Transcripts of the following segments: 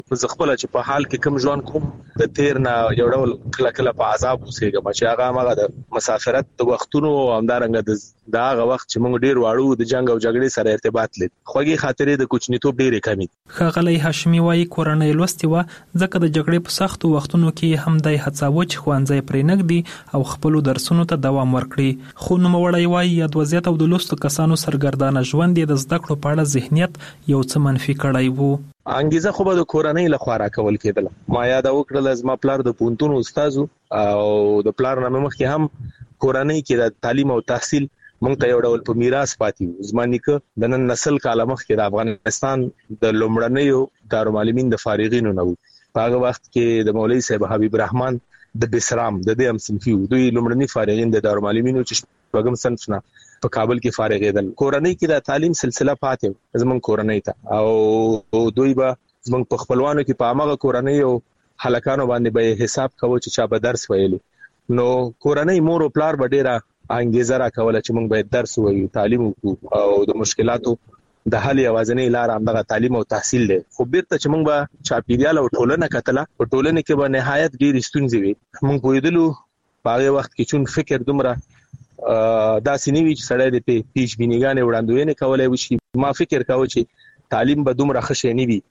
زه خپل چې په حال کې کم ژوند کوم د تیر نه یو ډول کله په عذاب اوسېږم چې هغه د مسافرت د وختونو همدارنګه د هغه وخت چې موږ ډیر واړو د جنگ او جګړې سره ارتباط لري خوږی خاطرې د کوچنیتوب ډیرې کمی. ښاغلی هاشمي وايي کورنۍ لوستي و ځکه د جګړې په سختو وختونو کې هم د هڅاوه چې ښوونځي پرې نګدي او خپل درسونو ته دوام ورکړي. خو نوموړی وايي یاد وضعیت او د لوستو کسانو سرګردانه ژوند د زده کړو په اړه ذهنیت یو څه منفي کړی وو. انګیزه خو به د کورنۍ لخوا راکول کېدل. ما یاد وکړل از ما پلار د پونتون استاد او د پلار نامه مخکې هم کورنۍ کې د تعلیم او تحصیل مونږ ته یو ډول په میراث پاتې و. زما نیکه د نن نسل کاله مخکې د افغانستان د لومړنیو دارالمعلمین د فارغینو نه و. په هغه وخت کې د مولوي صاحب حبیب الرحمن د بسرام د دې هم صنفي و. دوی لومړني فارغین د دارالمعلمینو چې وګم صنف نه په کابل کې فارغېدل. کورنۍ کې د تعلیم سلسله پاتې زمون کورنۍ ته او دوی به زمون په خپلوانو کې په هغه کورنۍ او هلکانو باندې به حساب کوي چې چا به درس ویلي. نو کورنۍ مور او پلار به ډیره انګیزه راکوله چې موږ باید درس ووایو تعلیم وکړو او د مشکلاتو د حل یوازینۍ لار همدغه تعلیم او تحصیل دی. خو بیرته چې موږ به چاپیریال او ټولنه کتله په ټولنه کې به نهایت ډېرې ستونزې وي. موږ پوهېدلو په هغه وخت کې چون فکر دومره داسې نه وي چې سړی د پیش بینیګانې وړاندوینې کولای وشي. ما فکر کاوه چې تعلیم به دومره ښه شی نه وي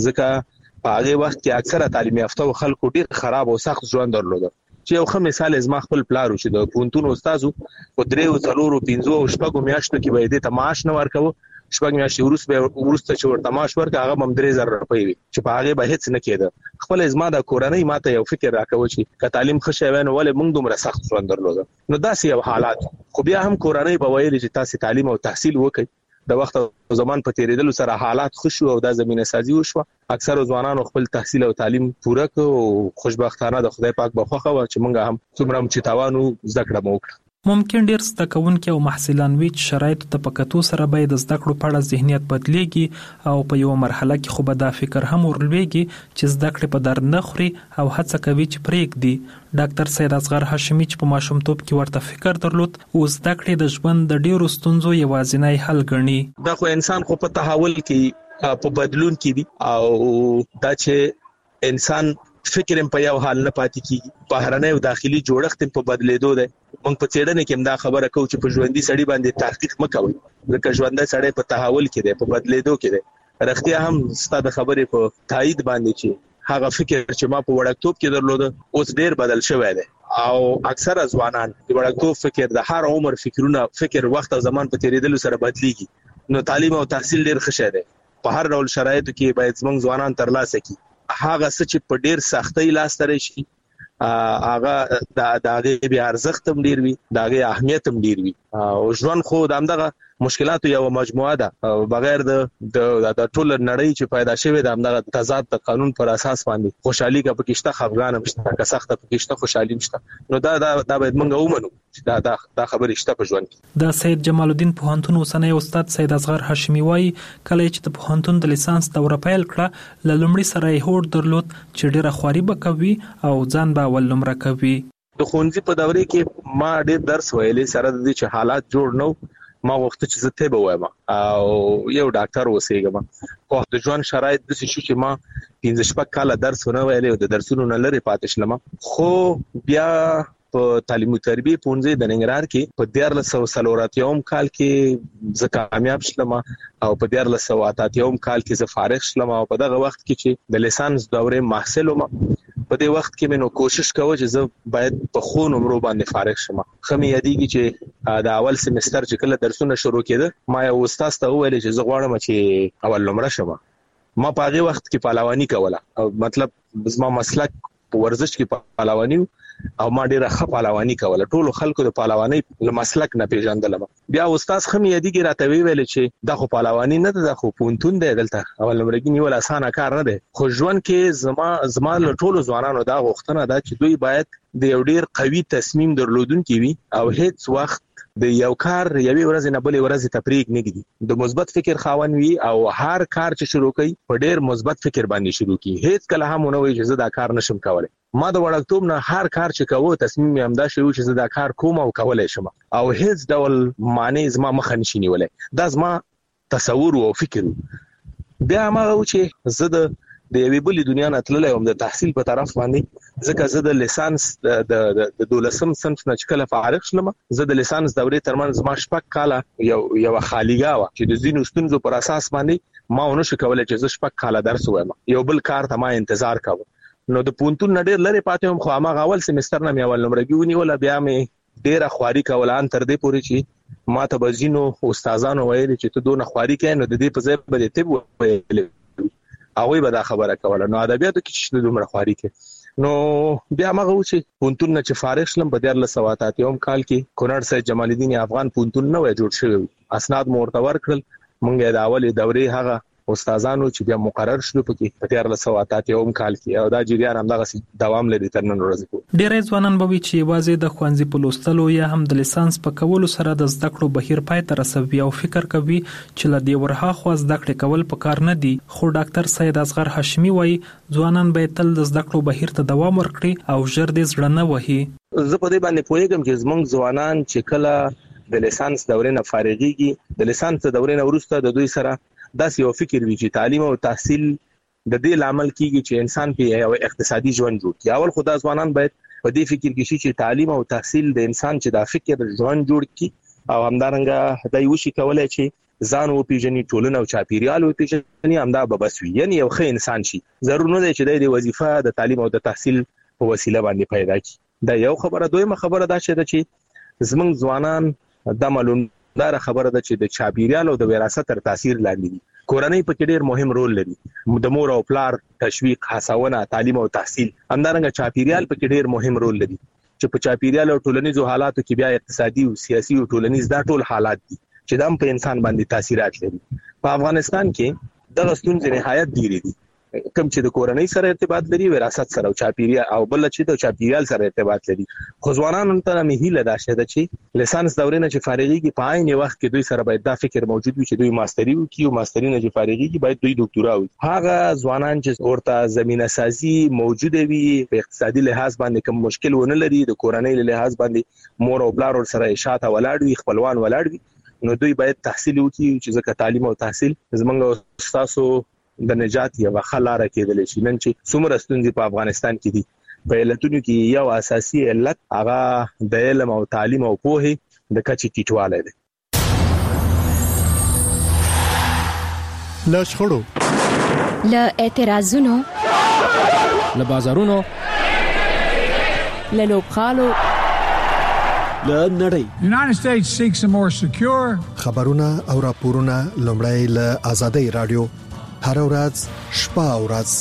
ځکه په هغه وخت کې اکثره تعلیم یافته خلکو ډېر خراب او سخت ژوند درلوده. چې یو ښه مثال زما خپل پلار چې د پونتون استاد او 3 او 4 او 5 او 6 میاشتو کې به دې معاش نه ورکوه. 6 میاشتې ورسته چې ورته معاش ورکړه هغه هم 3000 روپۍ وي چې په هغه به هیڅ نه کېده. خپل زما د کورنۍ ماته یو فکر راکوي چې ک تعلیم ښه شوی نو ولې موږ دومره سخت ژوند درلوده. نو داسې یو حالات خو بیا هم کورنۍ به ویل چې تاسو تعلیم او تحصیل وکړئ. د وخت او زمان په تیریدلو سره حالات خوشو او د زمينه سازي وشو. اکثر ځوانانو خپل تحصیل او تعلیم پوره کړ او خوشبختانه د خدای پاک بخښه و چې موږ هم څومره چې تاوانو زده کړه مو وکړه. ممکن ډیر زده کوونکي او محصلان وي چې شرایط ته په کتو سره باید زده کړو په اړه ذهنیت بدلیږي او په یو مرحله کې خو به دا فکر هم ورلويږي چې زده کړې په در نه خوري او هڅه کوي چې پرېږدي. ډاکټر سید اصغر هاشمي چې په ماشومتوب کې ورته فکر درلود او زده کړې د ژوند د ډیرو ستونزو یوازینی حل ګڼي. دا خو انسان خو په تحول کې په بدلون کې دي او دا چې انسان فکر په یو حال نه پاتې کیږي. بهرنۍ او داخلي جوړښت په بدلیدو دی. موږ په څېړنه کې هم دا خبره کوو چې په ژوندۍ سړي باندې تحقیق مکوئ ځکه ژوندۍ سړی په تحول کې دی په بدلیدو کې دی. رښتیا هم ستاسو د خبرې په تایید باندې چې هغه فکر چې ما په وړکتوب کې درلوده اوس ډیر بدل شوی دی او اکثره ځوانان د وړکتوب فکر د هر عمر فکر وخت او زمان په تیریدلو سره بدلیږي. نو تعلیم او تحصیل ډیر ښه شی دی. په هر ډول شرایطو کې باید زموږ ځوانان ترلاسه کړي. هغه څه چې په ډیر سختۍ لاس ته راشي هغه د هغه بیا ارزښت هم ډیر وي د هغه اهمیت هم ډیر وي او ژوند خو دغه مشکلاتو یو مجموعه ده بغیر د ټول نړۍ چې پیدا شوی د همدغه تضاد د قانون پر اساس باندې خوشحالي کا پکشته خفګان هم شته که سخته پکشته خوشحالي شته. نو دا باید موږ ومنو چې دا خبره شته په ژوند کې. دا سید جمال الدین پوهنتون اوسنی استاد سید اصغر هاشمي وايي کله چې د پوهنتون د لیسانس دوره پیل کړه لومړی سره یې هوډ درلود چې ډیره خواري به کوي او ځان به ول نمره کوي. د ښوونځي په دوره کې ما ډیر درس ویلې سره د دې چې حالات جوړ نو ما وخت چې زه ته به وایم او یو ډاکټر وسېګم. خو د ژوند شرایط د شې چې ما 15 کاله درس ونه ویلې او د درسونو نه لري پاتې شلم. خو بیا په تعلیم او تربیه پونځه د ننګرهار کې په 1440 کال کې زه کامیاب شلم او په 1488 کال کې زه فارغ شلم او په دغه وخت کې چې د لیسانس دوره محصل وم په دې وخت کې مې نو کوشش کوم چې زه باید په خو نمرو باندې فارغ شم. خمه یادېږي چې د اول سمستر چې کله درسونه شروع کېده ما یو استاد ته وویل چې زه غواړم چې اول نمره شم. ما په هغه وخت کې پهلواني کوله او مطلب زما مسلک په ورزش کې پهلواني او ما ډیره ښه پهلواني کوله. ټول خلکو د پهلواني له مسلک نه پیژندلم. بیا استاد خمه یادېږي راته ویل چې دا خو پهلواني نه ده خو پونتون دی دلته اول نمرګي نیول اسانه کار نه دی. خو ژوند کې زما له ټولو ځوانانو دا غوښتنه ده چې دوی باید د یو ډیر قوي تصمیم درلودونکي وي او هیڅ وخت د یو کار یوې ورځې نه بلې ورځې تفریق نه کیږي. د مثبت فکر خاوند وي او هر کار چې شروع کوي په ډیر مثبت فکر باندې شروع کوي. هیڅ کله هم نه وایي چې زه دا کار نشم کولای. ما د وړکتوب نه هر کار چې کوو تصمیم یې همدا شوی چې زه دا کار کوم او کولای شم او هیڅ ډول معنی زما مخه نشي نیولای. دا زما تصور او فکر. بیا ما و چې زه د د یوې بلې دنیا نه تللی وم د تحصیل په طرف باندې ځکه زه د لیسانس د 12م صنف نه چې کله فارغ شلم زه د لیسانس دورې ترمنځ ما 6 کاله یو خالیګا و چې د ځینو ستونزو پر اساس باندې ما ونه شو کولای چې زه 6 کاله درس وایم یو بل کار ته ما انتظار کاوه نو د پونتون نډیر لري پاتې هم خو ما اول سمستر نه مې اول نمبرګي ونیول بیا مې ډیره خواري کوله ان تر دې پورې چې ما ته بزینو استادانو ویل چې ته دونه خواري کوي نو د دې په ځای به ته ویل هغه به دا خبره کوله نو ادبیاتو کې چې دومره خواري کوي نو بیا موږ و چې پونتون نه چې فارغ شلم په 1488 کال کې کونړ سید جمال الدین افغان پونتون نه جوړ شوی اسناد مورتور کړل مونږه د اولې دورې هغه استادانو چې بیا مقرر شول په 1488 کال کې او دا جریان همدغه دوام لري تر نن ورځې پورې. ډېر ځوانان به چې یوازې د ښوونځي په لوستلو یا هم د لیسانس په کولو سره د زده کړو بهیر پای ته رسوي او فکر کوي چې له دې ورها خو زده کړې کول پکار نه دي خو ډاکټر سید اصغر هاشمي وایي ځوانان به تل د زده کړو بهیر ته دوام ورکړي او ژر دې زړه نه وهي. زه په دې باندې پوهیږم چې زمونږ ځوانان چې کله د لیسانس دورې نه فارغيږي د لیسانس دورې نه وروسته د دوی سره داسې یو فکر وی چې تعلیم او تحصیل د دې لامل کیږي چې انسان په یو اقتصادي ژوند جوړ کړي اول خدای ځوانان باید په دې فکر کې شي چې تعلیم او تحصیل د انسان چې د فکر ژوند جوړ کړي او همدارنګه دای وشي کولای چې ځان او پیژني ټولنه او چاپیریال او پیژني همدا به بس وي یعنی یو ښه انسان شي ضرور نه دی چې د وظیفه د تعلیم او د تحصیل په وسیله باندې پیدا کړي دا یو خبره دویمه خبره دا چې زمونږ ځوانان د معلوم دا خبره ده چې د چاپیریال او د وراثت تر تاثیر لاندې دي کورنۍ په کې ډېر مهم رول لري د مور او پلار تشویق هڅونه تعلیم او تحصیل همدارنګه چاپیریال په کې ډېر مهم رول لري چې په چاپیریال او ټولنیزو حالاتو کې بیا اقتصادي او سیاسي او ټولنیز دا ټول حالات دي چې د په انسان باندې تاثیرات لري په افغانستان کې د ستونزې نهایت ډېرې دي کوم چې د کورنۍ سره ارتباط لري وراثت سره او چاپیریال او بل چې د چاپیریال سره ارتباط لري خو ځوانانو ته مې هیله ده چې لیسانس دورې نه چې فارغيږي په عین وخت کې دوی سره باید دا فکر موجود وي چې دوی ماستری وکړي او ماستری نه چې فارغيږي باید دوی ډاکټورا وکړي هغه ځوانان چې ورته زمينه سازي موجوده وي په اقتصادي لحاظ باندې کوم مشکل ونه لري د کورنۍ لحاظ باندې مور او پلار سره شاته ولاړ وي خپلوان ولاړ وي نو دوی باید تحصیل وکړي چې ځکه تعلیم او تحصیل زمونږ استادو د نجات یو خلاره کېدل شي نن چې څومره ستونزې په افغانستان کې دي په علتونو کې یو اساسي علت هغه د علم او تعلیم او پوهه د کچې ټیټوالی دی. له شخړو له اعتراضونو له بازارونو له لوبغالو له نړۍ United States seeks a more secure خبرونه او راپورونه لومړی له آزادۍ رادیو هر ورځ شپه او ورځ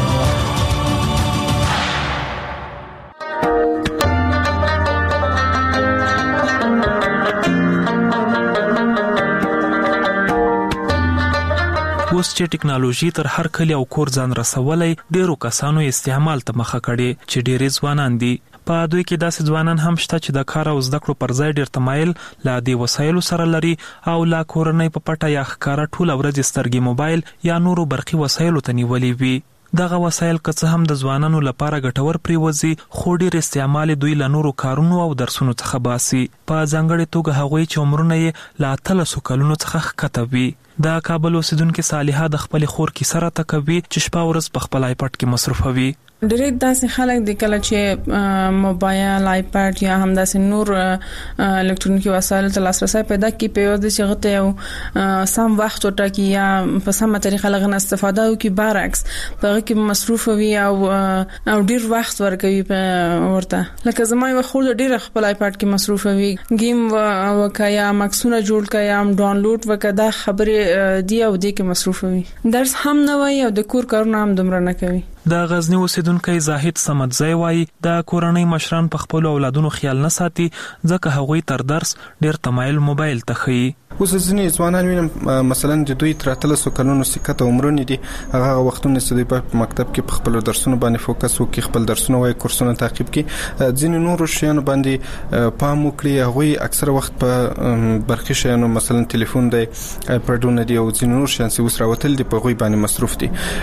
اوس چې ټکنالوژي تر هر کلی او کور ځان رسولای ډیرو کسانو استعمال ته مخه کړي چې ډیرې ځوانان دي په دوی کې داسې ځوانان هم شته چې د کار او زده کړو پر ځای ډیر تمایل لا دې وسایلو سره لري او لا کورنۍ په پټه یا ښکارا ټول ورځ سترګې موبایل یا نورو برقي وسایلو ته نیولې وي دغه وسایل که څه هم د ځوانانو لپاره ګټور پریوزي خو ډیر استعمال دوی له نورو کارونو او درسونو څخه باسي په ځانګړي توګه هغوی چې عمرونه یې لا 300 کلونو څخه ښکته وي د کابل اوسیدونکو صالحه د خپل خور کې سره تکوي چې شپه ورځ په خپل آیپډ کې مصرفوي ډېر داسې خلک د کله چې موبایل آیپډ یا هم داسې نور الکترونیکي وسایل ته لاسرسي پیدا کوي په یوه د شغته یو سم وخت ورټاکي یا په سمه طریقه لغنه استفاده وکړي برعکس په هغه کې مصروف وي او ډېر وخت ورکوي ورته لکه زما یو خور ډېر خپل آیپډ کې مصروف وي گیم وکیا مکسونه جوړ کیا هم ډاونلوډ وکدا خبره دی او د کې مصروف وي درس هم نه وای او د کور کارونه هم دومره نه کوي د غزنی اوسیدونکو زاهد سمدزی وای د کورنۍ مشران په خپل اولادونو خیال نه ساتي ځکه هغوی تر درس ډیر تمایل موبایل ته خي اوس ځینې ځوانان وینم مثلا د دوی تر 300 کلونو سکته عمرونه دي هغه وختونه چې دوی په مکتب کې په خپل درسونو باندې فوکس وکړي خپل درسونه وای کورسونه تعقیب کړي ځینې نور شیانو باندې پام وکړي هغه اکثره وخت په برخي شیانو مثلا ټلیفون دی پرډونه دی او ځینې نور شیان چې اوس راوتل دي په غوي باندې مصروف دي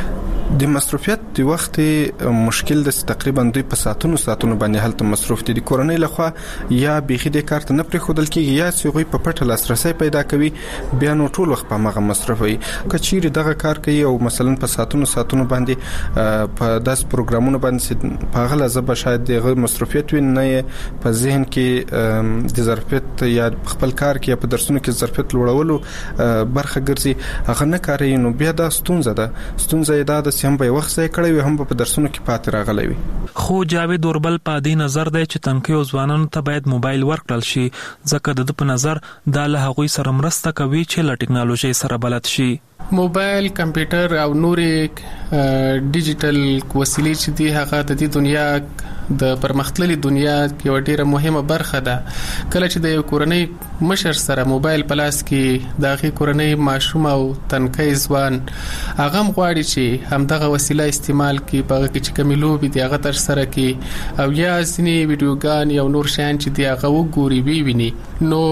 د مصروفیت د وخت مشکل د تقریبا دوی په ساعتونو باندې هلته مصروف دي. د کورنۍ لخوا یا بيخي د کار ته نه پرې خودل کېږي یا چې په پټه لاسرسي پیدا کوي بیا نو ټول وخت په مغه مصرفوي. کچېری دغه کار کوي او مثلا په ساعتونو باندې په داس پروګرامونو باندې په غلا زبه شاید دغه مصروفیت نه په ذهن کې د ظرفیت یا خپل کار کې په درسونو کې ظرفیت لوړولو برخه ګرځي هغه نه کوي. نو بیا دا ستونزه دا د هم به وخت ځای کړی هم په درسونو کې پاتې راغلی وي. خو جاوید اوربل په دې نظر دی چې تنکیو ځوانانو ته باید موبایل ورکړل شي ځکه د په نظر دا له هغوی سره مرسته کوي چې له ټکنالوژي سره بلد شي. موبایل، کمپیوټر او نورې ډیجیټل وسیلې چې دي هغه د دې دنیا د پرمختللي دنیا یو ډیره مهمه برخه ده. کله چې د یو کورنۍ مشر سره موبایل په لاس کې د هغې کورنۍ ماشوم او تنکی ځوان هغه هم غواړي چې همدغه وسیله استعمال کړي، په هغه کې چې کومې لوبې دي هغه ترسره کړي او یا ځینې ویډیوګان یا نور شیان چې دي هغه وګوري وویني. نو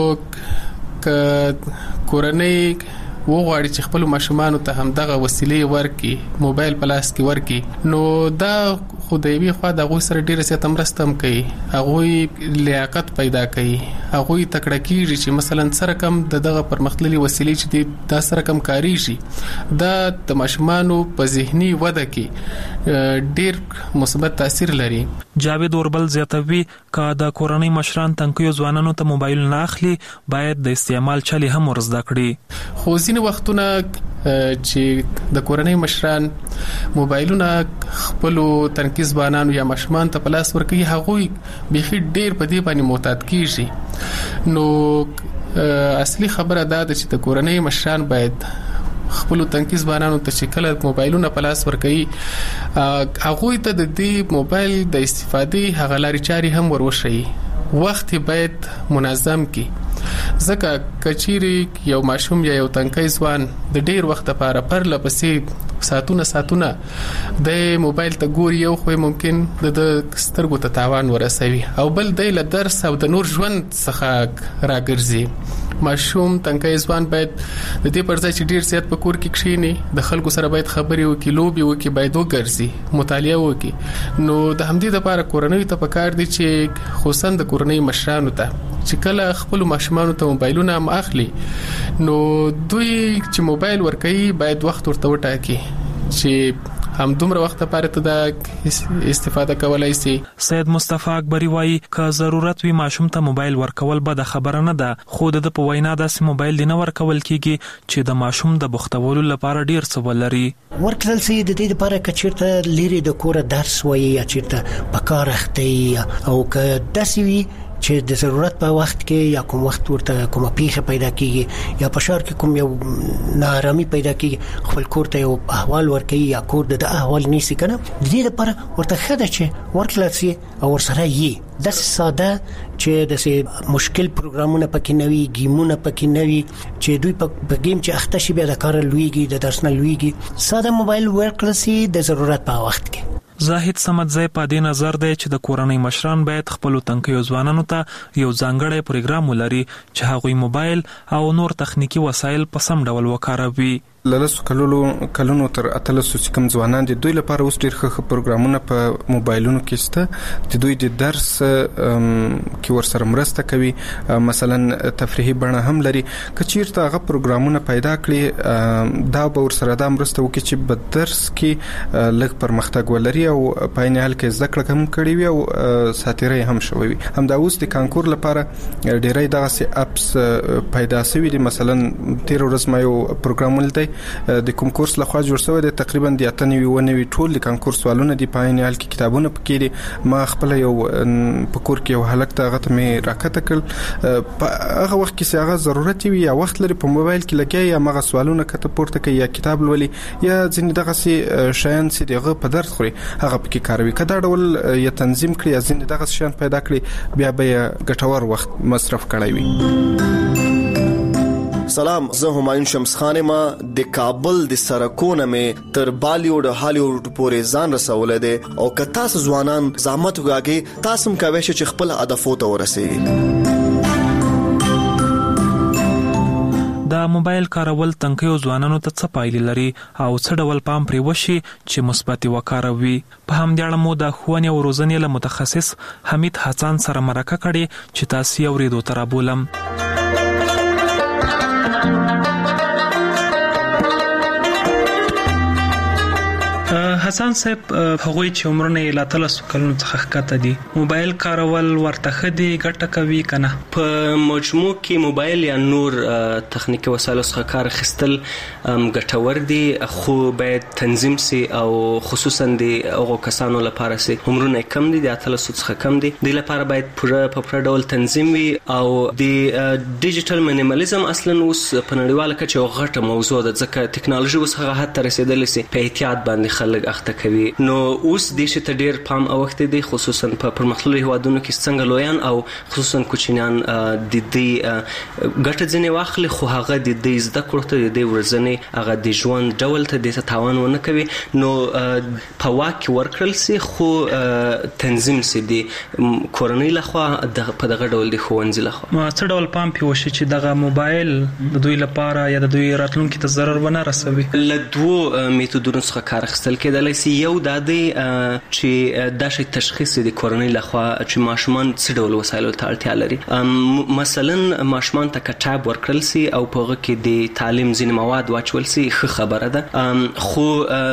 که کورنۍ وغواړي چې خپل ماشومان ته هم دغه وسیلې ورکړي، موبایل په لاس کې ورکړي، نو دا خدایوي خو د هغوی سره ډیره زیاته مرسته هم کوي، هغوی لیاقت پیدا کوي، هغوی تکړه کیږي چې مثلا سره کم دغه پرمختللي وسیلې چې دي دا سره کم کاریږي. دا د ماشومانو په ذهني وده کې ډیر مثبت تاثیر لري. جاوید اوربل زیاتوي که د کورنۍ مشران تنکیو ځوانانو ته موبایل نه اخلي باید د استعمال چلي هم ورزده کړي. خو ځینې وختونه چې د کورنۍ مشران موبایلونه خپل تنکي ځوانانو یا ماشومان ته په لاس ورکوي هغوی بيخي ډیر په دې باندې معتاد کیږي. نو اصلي خبره دا ده چې د کورنۍ مشران باید خپل تنکي ځوانانو ته چې کله موبایلونه په لاس ورکوي هغوی ته د دې موبایل د استفادې هغه لارې چارې هم وروښيي. وخت باید منظم کی ځکه کچيري یو ماشوم یا یو تنکی ځوان د ډیر وخت لپاره پر لپسې ساعتونه د موبایل ته ګوري یو خو ممکن د سترګو ته تاوان ورسوي او بل د درس او د نور ژوند څخه راګرځي. ماشوم تنکی ځوان باید د دې پر ځای چې ډیر زیات په کور کې کښینی د خلکو سره باید خبرې وکړي، لوبي وکړي، باید وګرځي، مطالعه وکړي. نو د همدې لپاره کورنۍ ته پکار دي چې خصوصا د کورنۍ مشرانو ته چې کله خپل ماشومان ته موبایلونه هم اخلي نو دوی چې موبایل ورکوي باید وخت ورته وټاکي چې هم دومره وخت لپاره ته د استفاده کولای شي. سید مصطفی اکبری وایي که ضرورت وي ماشوم ته موبایل ورکول به د خبره نه ده، خو د په وینا داسې موبایل دی نه ورکول کیږي چې د ماشوم د بوختولو لپاره ډیر څه ولري. ورکړل سي د دې لپاره کچیرته لري د کور درس وایي یا چیرته په کار اخته او که داسې وي چې د ضرورت په وخت کې یا کوم وخت ورته کومه پیښه پیدا کیږي یا په شهر کې کوم یو ناارامي پیدا کیږي خپل کور ته یو احوال ورکوي یا کور د احوال نیسي کنه د دې لپاره ورته خده چې ورکړل سي او ورسره یې د ساده چې د مشکل پروګرامونه پکې نوي، گیمونه پکې نوي چې دوی په گیم چې اخته شي بیا د کار لویږي د درس نه لویږي. ساده موبایل ورکړل سي د ضرورت په وخت کې. زاهد سمدزی په دې نظر دی چې د کورنۍ مشران باید خپل تنکیو ځوانانو ته یو ځانګړی پروګرام ولري چې هغوی موبایل او نور تخنیکی وسایل په سم ډول وکاروي. لاسو کلونو تر اتلسو چې کوم ځوانان دي دوی لپاره اوس ډېر ښه پروګرامونه په موبایلونو کې شته چې دوی د درس کې ورسره مرسته کوي، مثلا تفریحي بڼه هم لري. کچیرته هغه پروګرامونه پیدا کړي دا به ورسره د مرسته وکړي چې په درس کې لږ پرمختګ ولري او په عین حال کې زده کړه هم کړي وي او ساتیري هم شوي وي. همدا اوس د کانکور لپاره ډېرې دغه اپس پیدا شوي دي. مثلا تیر ورځ ما یو پروګرام ولید د کوم کورس لخوا جوړ شوی دی، تقریبا د 98 ټول د کانکور سوالونه دی په عین حال کې کتابونه پکې دي. ما خپل یو په کور کې یو هلک ته غته مې راکته کړ په هغه وخت کې هغه ضرورت وي یا وخت لري په موبایل کې لګي یا مغه سوالونه کته پورته کوي یا کتاب لولي یا ځینې دغه سي شیان چې دغه په درس خوري هغه پکې کاروي. کدا ډول یا تنظیم کړی یا ځینې دغه شیان پیدا کړی بیا به ګټور وخت مصرف کړی وي. سلام، زه همایون شمس خان ما د کابل د سرکونه مې تر بالیوډ هالیوډ پورې ځان رسولې ده او که تاسو ځوانان زحمت وکړئ تاسو هم کوئ چې خپل هدفو ته ورسیږئ. د موبایل کارول تنکیو ځوانانو ته څه پایلې لري او څه ډول پام پرې وشي چې مثبت وکاروي. په همدې اړه مو د ښوونې او روزنې له متخصص حمید حسن سره مرکه کړې چې تاسو یې اورېدو ته رابولم. حسن صاحب، هغوی چې عمرونه یې لا 13 کلونو څخه ښکته دي، موبایل کارول ورته ښه دي، ګټه کوي کنه؟ په مجموع کې موبایل یا نور تخنیکي وسایلو څخه کار اخیستل ګټور دي، خو باید تنظیم سي او خصوصا د هغو کسانو لپاره چې عمرونه کم دي، د 13 څخه کم دي، د لپاره باید په پوره ډول تنظیم وي. او د ډیجیټل مینیمالیزم اصلا اوس په نړیواله کچه یو غټه موضوع ده، ځکه ټکنالوژي اوس هغه حد ته رسیدلې چې په احتیاط باندې خلک اخته کوي. نو اوس د شي ته ډیر پام اوخته دي، خصوصا په پرمختللو هیوادونو کې څنګه لویان او خصوصا کوچنیان د دې ګټه ځنې واخلي، خو هغه د دې زده کړو ته د ورځنې هغه د ژوند ډول ته د تاوان ونه کوي. نو په واکه ورکړل سي، خو تنظیم سي دي کورنۍ لخوا په دغه ډول د ښوونځي لخوا. ما څه ډول پام پیوشي چې دغه موبایل د دوی لپاره یا د دوی راتلونکي ته ضرر ونه رسوي؟ له دوه میتودونو څخه کار اخیستل کېدلی سي. یو دا دی چې دا شی تشخیص د کورنۍ لخوا چې ماشومان څه ډول وسایلو ته اړتیا لري. مثلا ماشومان ته کتاب ورکړل سي او په هغه کې د تعلیم ځینې مواد واچول سي، ښه خبره ده، خو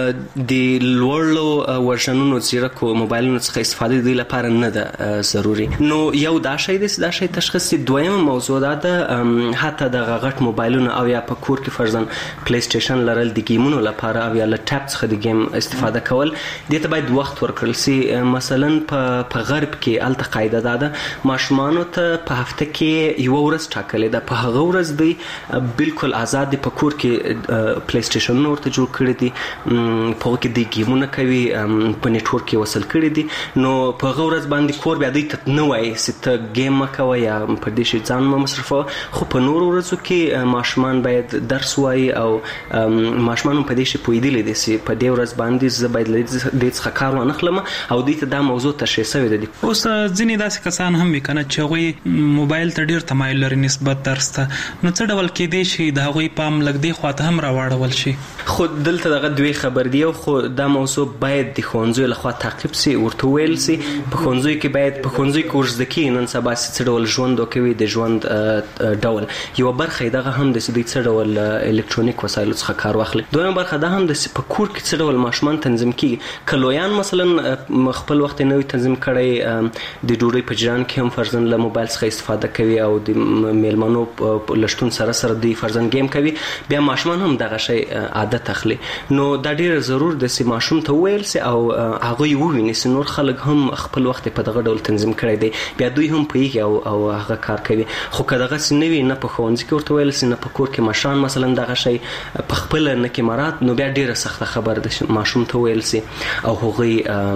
د لوړو ورژنونو زیرکو موبایلونو څخه استفاده د لپاره نه ده ضروري. نو یو دا شی دی، دا شی تشخیص. دویمه موضوع ده حتی د غټ موبایلونو او یا په کور کې فرضاً پلی سټیشن لرل د گیمونو لپاره او یا لټاپ څخه د گیم استفاده کول، دې ته باید وخت ورکړل سي. مثلا په غرب کې الته قاعده ده ماشومانو ته په هفته کې یو ورځ ټاکلې ده، په هغه ورځ دی بالکل آزاد دي، په کور کې پلی سټیشن ورته جوړ کړی دي، په هغه کې د گیمونه کوي، په نیټورک کې وصل کړی دي. نو په هغه ورځ باندې کور بیا دوی ته نه وایي چې ته گیم مکوه یا په دې شي ځان مصرفوه، خو په نورو ورځو کې ماشومان باید درس وایي او ماشومان په دې شي پوهېدلی دي چې په دې ورځ باندې زه باید له دې څخه کار ونه اخلم او دوی ته دا موضوع تشریح شوې ده. اوس ځینې داسې کسان هم وي کنه چې هغوی موبایل ته ډیر تمایل لري نسبت درس ته، نو څه ډول کېدای شي د هغوی پام لږ دې خواته هم راواړول شي؟ خو دلته دغه دوی خبر دی، خو دا موضوع باید د ښوونځیو لخوا تعقیب سي، ورته ویل سي. په ښوونځیو کې باید په ښوونځیو کې ورزده کېږي نن سبا څه ډول ژوند وکوي، د ژوند ډول یوه برخه یې دغه هم ده چې دوی څه ډول الکترونیک وسایلو څخه کار واخلي. دویمه برخه دا هم ده چې په کور کې څه ډول ماشومان تنظیم کېږي. که لویان مثلا خپل وخت یې نوی تنظیم کړی، د ډوډۍ په جریان کې هم فرضاً له موبایل څخه استفاده کوي او د میلمنو لشتون سره دوی فرضاً گیم کوي، بیا ماشومان هم دغه شی عادت اخلي. نو دا ډیر ضرور ده چې ماشوم ته وویل سي او هغه یې وویني چې نور خلک هم خپل وخت په دغه ډول تنظیم کړی دی، بیا دوی هم پوهېږي او هغه کار کوي. خو که دغسې نه وي، نه په ښوونځي کې ورته ویل سي، نه په کور کې مشران مثلا دغه شی په خپله نه کې مراد، نو بیا ډیره سخته خبره ده چې ماشوم ته ویل سي او هغوی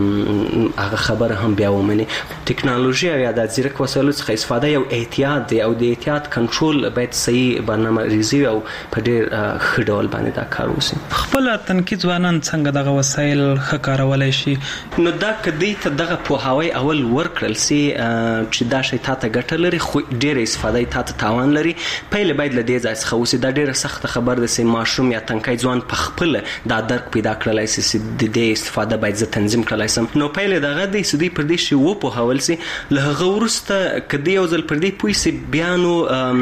هغه خبره هم بیا ومني. ټکنالوژي او یا د ځیرک وسایلو څخه استفاده یو احتیاط دی او د احتیاط کنټرول باید صحیح برنامه ریزي او په ډیر ښه ډول باندې دا کار وشي. خپل تنکي ځوانان څنګه دغه وسایل ښه کارولای شي؟ نو دا کدی ته دغه پوهاوی اول ورکړل سي چې دا شی تاته ګټه لري خو ډیره استفاده تاته تاوان لري، پهله باید له دې ځای څخه وسی. دا ډیره سخته خبر ده چې ماشوم یا تنکي ځوان په خپل دا درک پیدا کړلای سي چې د دې استفاده باید زه تنظیم کړلای سم. نو پهله دغه د سدي پر دې شی و په حواله سي، له هغه ورسته کدی یو ځل پر دې پوي سي بیا نو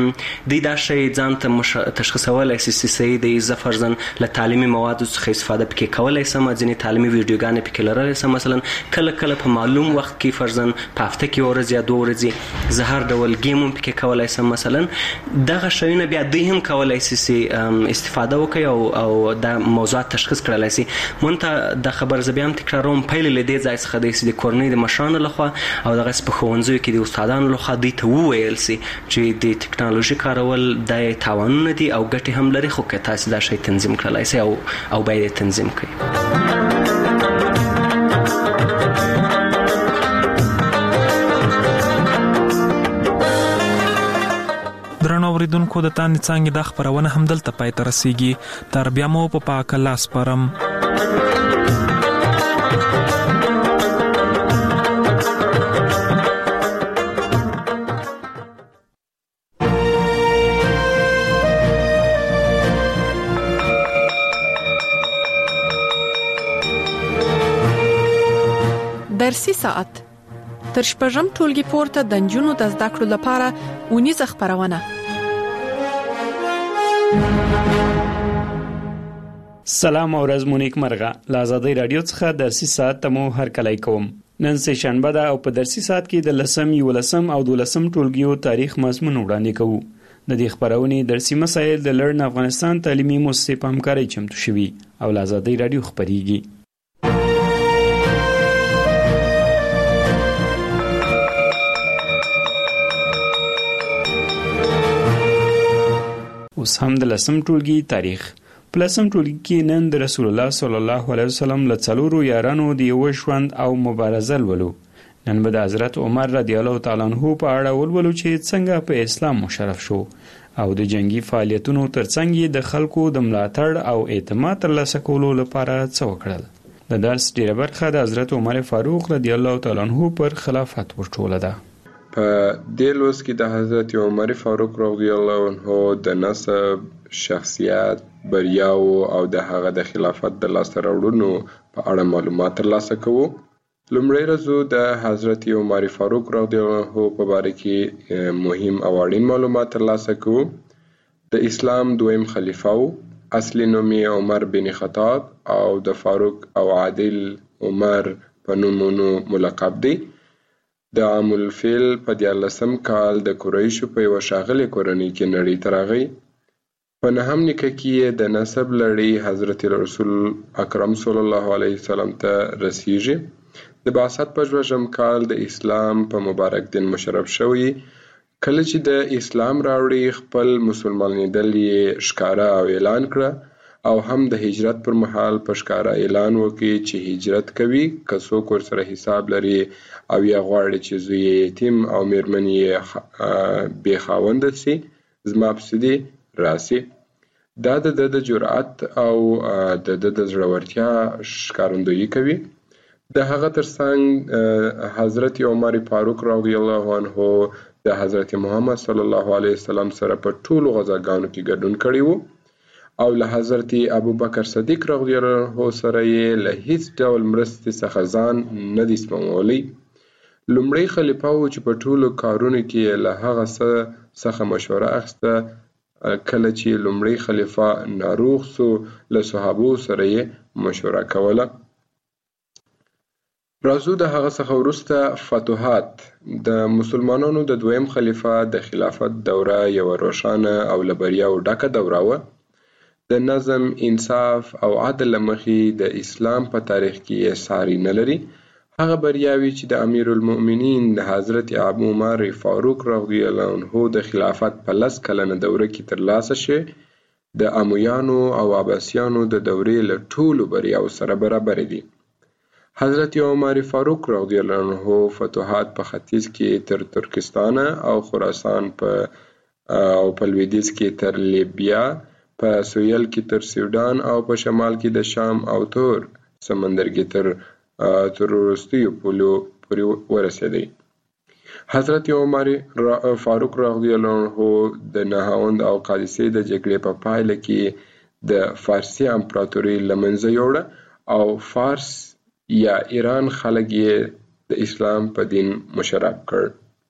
د دا شی ځان ته تشخیصولای سي چې د زفرزن له تعلیمي موادو څخه استفاده پکې کولای سم، ځینې تعلیمي ویډیوګانې پکې لرلای سم، مثلا کله کله په معلوم وخت کې فرضاً په هفته کې ورځ یا 2 ورځې زه هر ډول گیم هم پکې کولای سم. مثلا دغه شیونه بیا دوی هم کولای سي استفاده وکړي او دا موضوعات تشخیص کړلای سي. مونته د خبر زبیام تکراروم پهله له دې ځای څخه د کورنۍ د مشرانو لخوا او دغه په ښوونځیو کې د استادانو لخوا دوی ته وویل سي چې د ټکنالوژي کارول د تاوانونه دي او ګټې هم لري، خو که تاسو دا شی تنظیم کړلای سي او باید تنظیم کړئ. اوریدونکو د تاند څنګه د خبرونه هم دلته پای ته رسیږي. تر بیا مو په پاک الله سپارم. درسي ساعت تر شپږم ټولګي پورته د نجونو د زده کړو لپاره ونیزه خبرونه. سلام او ورځ مونږ مرغه له آزادۍ رادیو څخه درسي ساعت ته مو هرکلی کوم. نن سه شنبه ده او په درسي ساعت کې د 10م، 11م او 12م ټولګیو تاریخ مضمون وړاندې کوو. د دې خبرونې درسي مسایل د لړن افغانستان تعلیمي مؤسسې په همکارۍ چمتو شوي او له آزادۍ رادیو خبريږي. اوس هم د 10م ټولګي تاریخ. په 10م ټولګي کې نن د رسول الله صلی الله علیه وسلم له څلورو یارانو د یو ژوند او مبارزه ولولو. نن به د حضرت عمر رضی الله تعالی عنہ په اړه ولولو چې څنګه په اسلام مشرف شو او د جنگي فعالیتونو ترڅنګ د خلکو د ملاتړ او اعتماد ترلاسه کولو لپاره څه وکړل. د درس ډیره برخه د حضرت عمر فاروق رضی الله تعالی عنہ پر خلافت ورټوله ده. په دې لوست کې د حضرت عمر فاروق رضی الله عنه د نسب، شخصیت، بریاو او د هغه د خلافت د لاسته راوړنو په اړه معلومات ترلاسه کوو. لومړی رزو د حضرت عمر فاروق رضی الله عنه په باره کې مهم او اړین معلومات ترلاسه کوو. د اسلام دویم خلیفه و. اصلي نوم یې عمر بن خطاب او د فاروق او عادل عمر په نومونو ملقب دی. د عام الفیل په 14م کال د قریشو په یوه ښاغلې کورنۍ کې نړۍ ته راغی. په 9م نیکه کې د نسب لړۍ حضرت رسول اکرم صلی الله علیه وسلم ته رسیږي. د بعثت په 2م کال د اسلام په مبارک دین مشرف شوی. کله چې د اسلام راوړي خپل مسلمانېدل یې ښکاره او اعلان کړه او هم د هجرت پر مهال په ښکاره اعلان وکړي چې هجرت کوي که څوک ورسره حساب لري او یا غواړي چې زوی یې یتیم او میرمن یې بې خاونده سي زما پسې دې راسي. دا د جرأت او د زړورتیا ښکارندویي کوي. د هغه ترڅنګ حضرت عمر فاروق رضی الله عنه د حضرت محمد صلی الله علیه وسلم سره په ټولو غزاګانو کې ګډون کړی وو او له حضرت ابوبکر صدیق رضی الله عنه سره یې له هیڅ ډول مرستې څخه ځان نه دی سپمولی. لومړی خلیفه و چې په ټولو کارونو کې له هغه څخه مشوره اخیسته. کله چې لومړی خلیفه ناروغ سو له صحابو سره یې مشوره کوله. راځو د هغه څخه وروسته فتوحات. د مسلمانانو د دویم خلیفه د خلافت دوره یو روښانه او له بریاو ډکه دوره وه. د نظم، انصاف او عدل له مخې د اسلام په تاریخ کې یې ساری نه لري. هغه بریاوي چې د امیر المؤمنین د حضرت عمر فاروق رضی الله عنه د خلافت په 10 کلنه دوره کې ترلاسه شوې د امویانو او عباسیانو د دورې له ټولو بریاو سره برابر دي. حضرت عمر فاروق رضی الله عنه فتوحات په ختیځ کې تر ترکستان او خراسان او په لویدیځ کې تر لیبیا، په سویل کې تر سوډان او په شمال کې د شام او تور سمندر کې تر وروستیو پولو پورې ورسېدی. حضرت عمر فاروق رضی الله عنه د نهاوند او قادسیې د جګړې په پایله کې د فارسي امپراتورۍ له منځه یوړه او فارس یا ایران خلک یې د اسلام په دین مشرف کړ.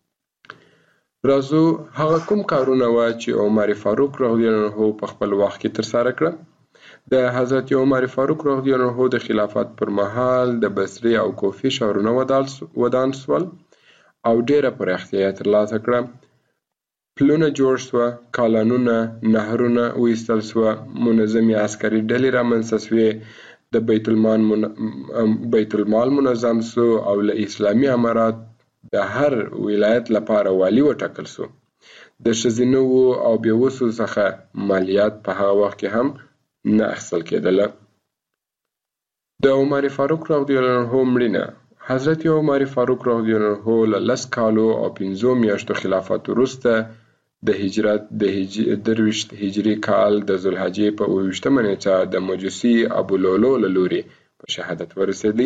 راځو هغه کوم کارونه وه چې عمر فاروق رضی الله عنه په خپل وخت کې ترسره کړه. د حضرت عمر فاروق رضی الله عنه د خلافت پر مهال د بصرې او کوفې ښارونه ودان سول او ډیره پراختیا ترلاسه کړه. پلونه جوړ سوه، کالانونه، نهرونه وایستل سوه، منظمې عسکري ډلې رامنځته سوې، د بیت المال منظم سو او له اسلامي امارات د هر ولایت لپاره والی وټاکل سو. د ښځینه او بېوسو څخه مالیات په هغه وخت کې هم نه اخیستل کېدله. د عمر فاروق رضی الله عنه مړینه. حضرت عمر فاروق رضی الله عنه له 10 کالو او 5 میاشتو خلافت وروسته د هجرت د 23 هجري کال د ذوالحجې په 28مه نیټه د مجوسي ابو لولو له لوري په شهادت ورسېدی.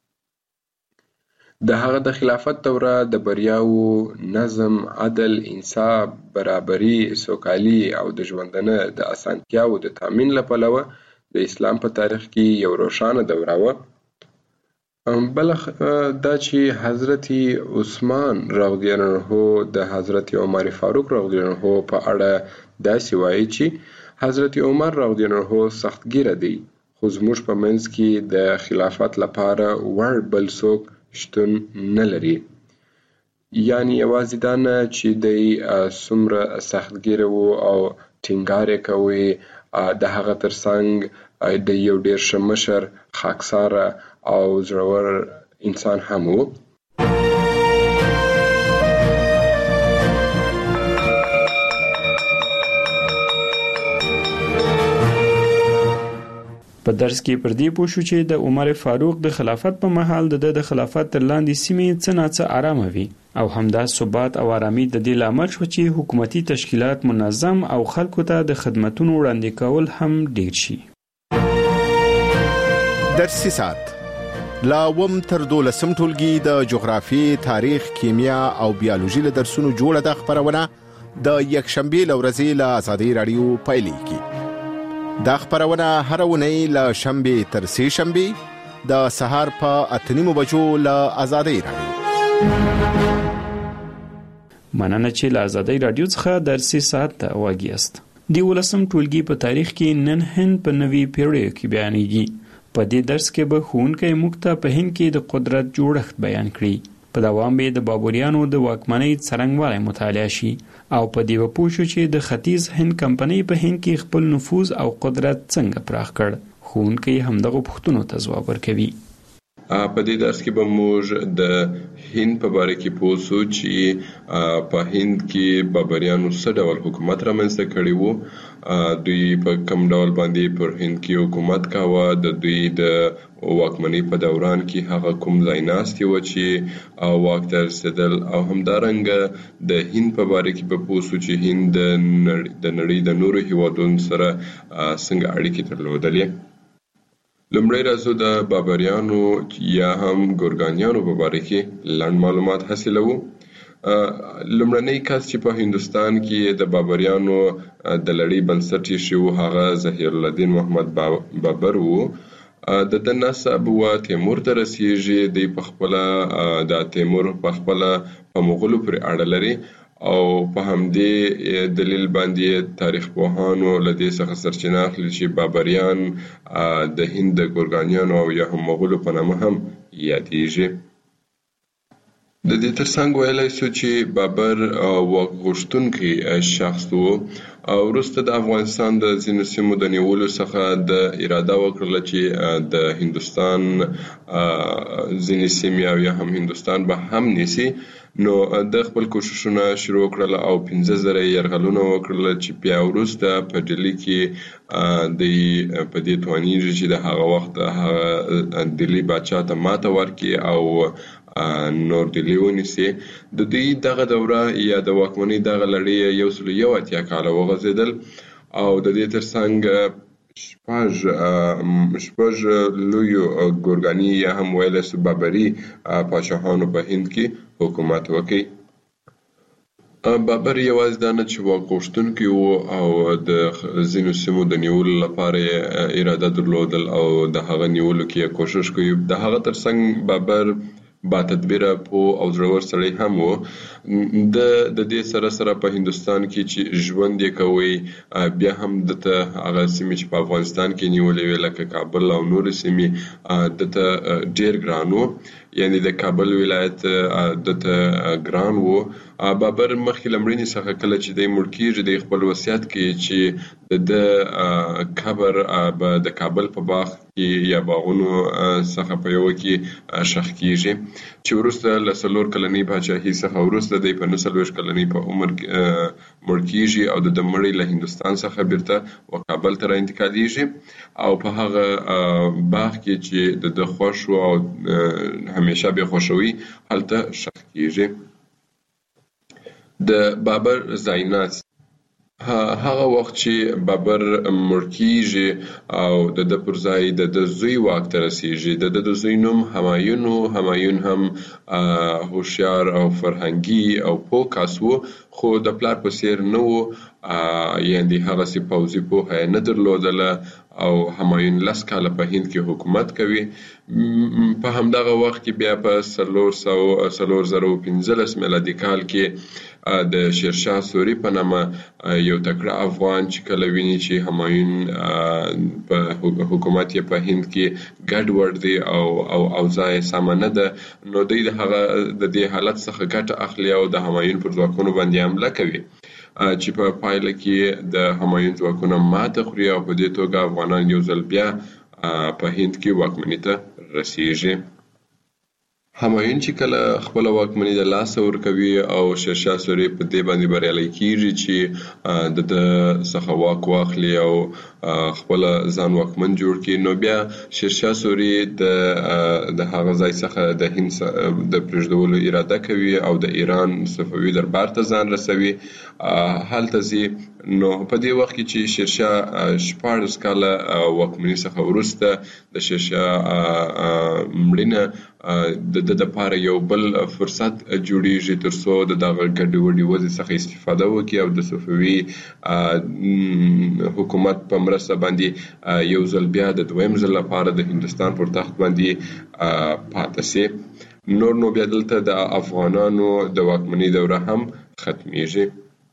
د هغه د خلافت دوره د بریاو، نظم، عدل، انصاف، برابري، سوکالي او د ژوندانه د اسانتیاو د تامین له پلوه د اسلام په تاریخ کې یو روښانه دوره وه. بل دا چې حضرت عثمان رضی الله عنه د حضرت عمر فاروق رضی الله عنه په اړه داسې وایي چې حضرت عمر رضی الله عنه سختګیره دی، خو زموږ په منځ کې د خلافت لپاره وړ بل څوک شتون نه لري. یعنی یوازې دا نه چې دی څومره سختګیره و او ټینګار یې کوي، د هغه ترڅنګ د یو ډېر ښه مشر، خاکساره او زړور انسان هم و. په درس کې پر دې پوه شو چې د عمر فاروق د خلافت په مهال د خلافت تر لاندې سیمې څه ناڅه آرامه وي او همدا ثبات او آرامي د دې لامل شو چې حکومتي تشکیلات منظم او خلکو ته د خدماتونو وړاندې کول هم ډیر شي. درسي ساعت لا وم تر 12 ټولګي د جغرافي، تاریخ، کیمیا او بیولوژي له درسونو جوړه د خبرونه د یکشنبه لورځي له آزادۍ رادیو پایلې دا خبرونه هر ونی له شنبه تر سه شنبه د سهار په 8:30 بجو له آزادۍ رادیو. مننه چې له آزادۍ رادیو څخه درسي ساعت ته واګیاست. دی 12 ټولګي په تاریخ کې نن هند په نوي پیړۍ کې بیانېږي. په دې درس کې به ښوونکی موږ ته په هند کې د قدرت جوړښت بیان کړي. په دوام به د بابریانو د واکمنۍ څرنګوالی مطالعه شي او په دې به پوه شو چې د ختیځ هند کمپنۍ په هند کې خپل نفوذ او قدرت څنګه پراخ کړ. ښوونکی همدغه پوښتنو ته ځواب ورکوي. په دې درس کې به موږ د هند په باره کې پوه شو چې په هند کې بابریانو څه ډول حکومت رامنځته کړی وو، دوی په کوم ډول باندې پر هند کې حکومت کاوه، د دوی د واکمنۍ په دوران کې هغه کوم ځای ناستي و چې واک ته رسېدل، او همدارنګه د هند په باره کې به پوه شو چې هند د نړۍ د نورو هیوادونو سره څنګه اړیکې درلودلې. لومړی راځو د بابریانو یا هم ګورګانیانو په باره کې لنډ معلومات حاصلوو. لومړنی کس چې په هندوستان کې د بابریانو د لړۍ بنسټ ایښی و هغه ظهیر الدین محمد بابر و. د نسب و تیمور ته رسیږي. دی په خپله د تیمور په خپله په مغولو پورې اړه لري او په همدې دلیل باندې تاریخ پوهانو له دې څخه سرچینه اخلي چې بابریان د هند د ګورګانیانو او یا هم مغولو په نامه هم یادېږي. د دې ترڅنګ ویلی سو چې بابر واک غوښتونکی شخص و او وروسته د افغانستان د ځینو سیمو د نیولو څخه د اراده وکړله چې د هندوستان ځینې سیمې او یا هم هندوستان به هم نیسي. نو د خپل کوششونه شروع کړل او 15,000 یرغلونه وکړل چې بیا وروسته په ډیلی کې د په دې توانیږي چې د هغه وخت هغه دلی بادشاه ته ماته ورکړي او نور دلی ونیسي. د دوی دغه دوره یا د واکمنۍ دغه لړۍ 180 کاله وغځېدل او د دې ترڅنګ شپږ لویو ګورګاني یا هم ویلی سو بابري پاچاهانو په هند کې حکومت وکړي. بابر یوازې دا نه چې واک غوښتونکی و او د ځینو سیمو د نیولو لپاره اراده درلودل او د هغه نیولو کې کوشش کوي. د هغه ترڅنګ بابر با تدبیره پوه او زړور سړی هم و. د دې سره سره په هندوستان کې چې ژوند یې کوي بیا هم دته هغه سیمې چې په افغانستان کې نیولې وې لکه کابل او نورې سیمې دته ډېر ګران و، یعنی د کابل ولایت دته ګران و. بابر مخکې له مړینې څخه کله چې دی مړ کېږي د خپل وصیت کې چې د قبر به د کابل په باغ کې یا باغونو څخه په یوه کې ښخ کېږي چې وروسته له 4 کلنۍ پاچاهۍ څخه وروسته دی په 29 کلنۍ په عمر مړ کېږي او د مړی له هندوستان څخه بیرته کابل ته را انتقالېږي او په هغه باغ کې چې د خوښ و او همیشه به خوښوي هلته ښخ کېږي. د بابر ځایناست هغه وخت چې بابر مړ کېږي او د پر ځای د زوی واک ته رسېږي. د زوی نوم همایون و. همایون هم هوښیار او فرهنګي او پوه کس و خو د پلار په څېر نه و، یعنې هغسې پوځي پوهه یې نه درلودله او همایون 10 کاله په هند کې حکومت کوي. په همدغه وخت کې بیا په 415 میلادي کال کې د شیرشاه سوري په نامه یو تکړه افغان چې کله ویني چې همایون په حکومت یې په هند کې ګډوډ دی او اوضاع سمه نه ده، نو دوی د دې حالت څخه ګټه اخلي او د همایون پر ځواکونو باندې حمله کوي چې په پایله کې د همایون ځواکونه ماته خوري او په دې توګه افغانان یو ځل بیا په هند کې واکمنۍ ته رسیږي. همایون چې کله خپل واکمنۍ د لاسه ورکوي او شیرشاه سوري په دې باندې بریالی کیږي چې د څخه واک واخلي او خپل ځان واکمن جوړ کړي، نو بیا شیرشاه سوري د هغه ځای څخه د هند د پرېږدولو اراده کوي او د ایران صفوي دربار ته ځان رسوي. هلته ځي، نو په دې وخت کې چې شیرشاه 14 کاله واکمنۍ څخه وروسته د شیرشاه مړینه د لپاره یو بل فرصت جوړیږي ترڅو د دغه ګډوډي وضع څخه استفاده وکړي او د صفوي حکومت په مرسته باندې یو ځل بیا د دویم ځل لپاره د هندستان پر تخت باندې پاتې شي. نو بیا دلته د افغانانو د واکمنۍ دوره هم ختمیږي.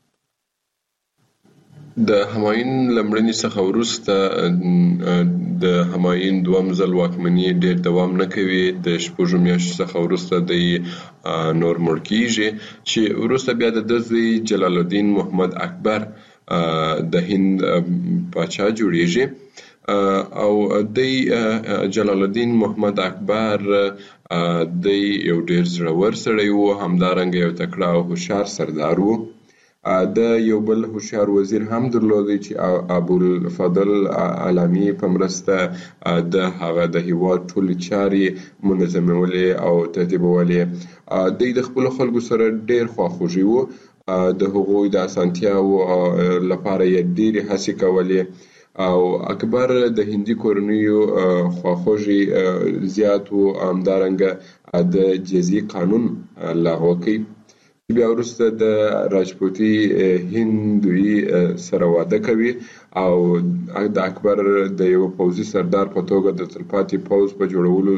د همایون لمړني څخه وروسته د همایون دوم ځل واکمنۍ ډېر دوام نه کوي. د 6 میاشتو څخه وروسته د نور مړ کیږي چې وروسته بیا د زوی جلال الدین محمد اکبر د هند پاچا جوړیږي او د جلال الدین محمد اکبر د یو ډېر زړور سړی و، همدارنګه یو تکړه او هوښیار سردار و. د یو بل هوښیار وزیر هم درلودی چې ابوالفضل علامي په مرسته د هغه د هیواد ټولې چارې منظمولې او ترتیبولې. دوی د خپلو خلکو سره ډېر خواخوږي و، د هغوی د اسانتیاو لپاره یې ډېرې هڅې کولې او اکبر د هندي کورنیو خواخوږي زیات و. همدارنګه د جزیې قانون لغوه کړ. بیا وروسته د راجپوتي هندوی سره واده کوي او د اکبر د یو پوځي سردار په توګه د تلپاتې پوځ په جوړولو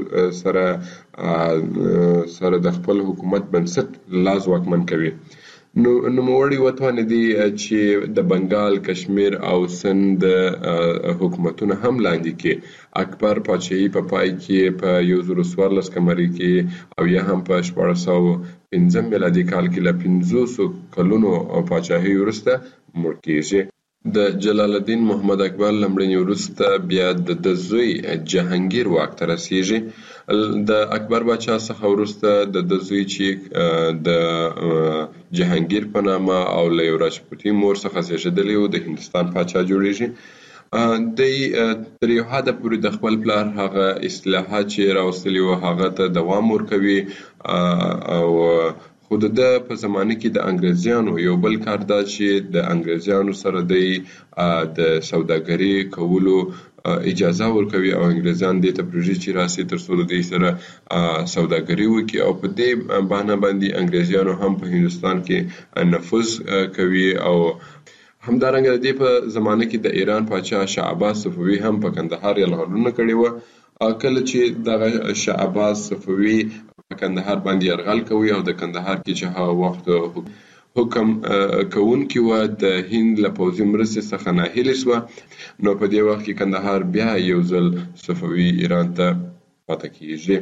سره د خپل حکومت بنسټ لاس واکمن کوي. نوموړي وتوانېدي چې د بنګال، کشمیر او سند حکومتونه هم لاندې کړي. اکبر پاچاهي په پای کې په 1014 قمري کې او یا هم په 1405 میلادي کال کې له 500 کلونو پاچاهي وروسته مړ کیږي. د جلال الدین محمد اکبر لمړني وروسته بیا د زوی جهانگیر واک ته رسیږي. د اکبر باچا څخه وروسته د زوی چې د جهانگیر په نامه او له یو راجپوتي مور څخه زیږېدلی و د هندستان پاچا جوړیږي. دی تر یو حده پورې د خپل پلار هغه اصلاحات چې راوستلي و هغه ته دوام ورکوي او خو د په زمانه کې د انګریزیانو یو بل کار دا چې د انګریزیانو سره د سوداګري کولو اجازه ورکوي او انګریزان دې ته پروژې چې راسي تر څو د دې سره سوداګري وکړي او په دې بهانه باندې انګریزیانو هم په هندستان کې نفوذ کوي. او همدارنګه د دې په زمانه کې د ایران پاچا شاه عباس صفوي هم په کندهار یرغلونه کړي و. کله چې دغه شاه عباس صفوي په کندهار باندې یرغل کوي او د کندهار کې چې هغه وخت حکم کوونکی و د هند له پوځي مرستې څخه ناهیلې شوه، نو په دې وخت کې کندهار بیا یو ځل صفوي ایران ته پاتې کیږي.